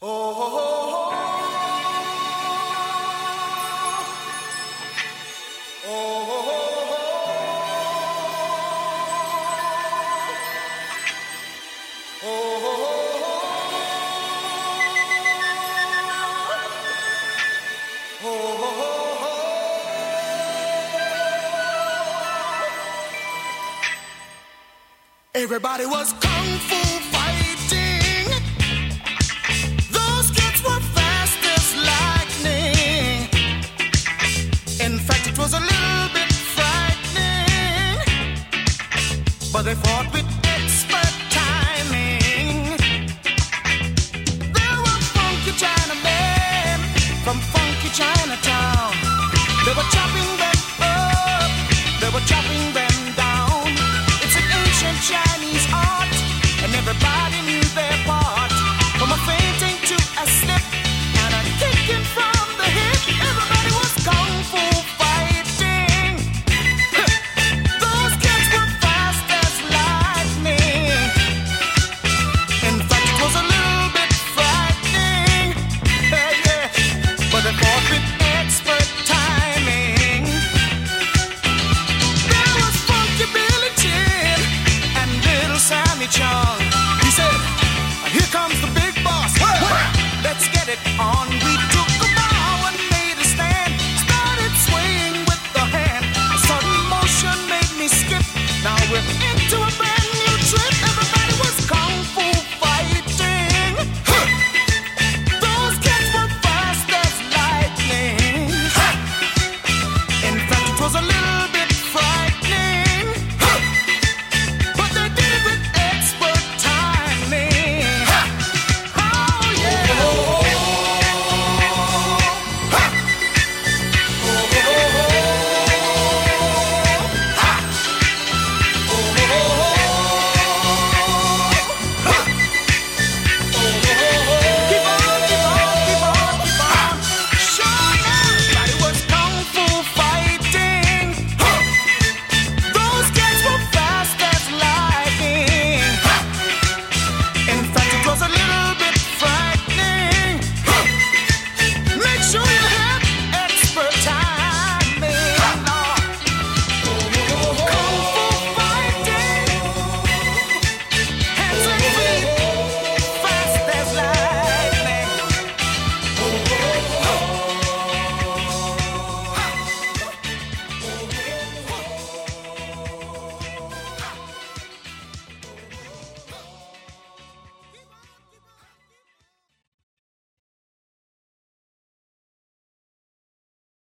Everybody was kung fu fighting. Those kids were fast as lightning. In fact, it was a little bit frightening, but they fought with expert timing. There were funky Chinamen from funky Chinatown. They were chopping them up, they were chopping them down. It's an ancient Chinese art, and everybody knew their part. From a fainting to a slip and a kicking from the hip, everybody was kung fu fighting. Those kids were fast as lightning. In fact, it was a little bit frightening, yeah, but they fought with expert timing. There was funky Billy Chin and little Sammy Chung. He said, "Here comes the big boss. Let's get it on."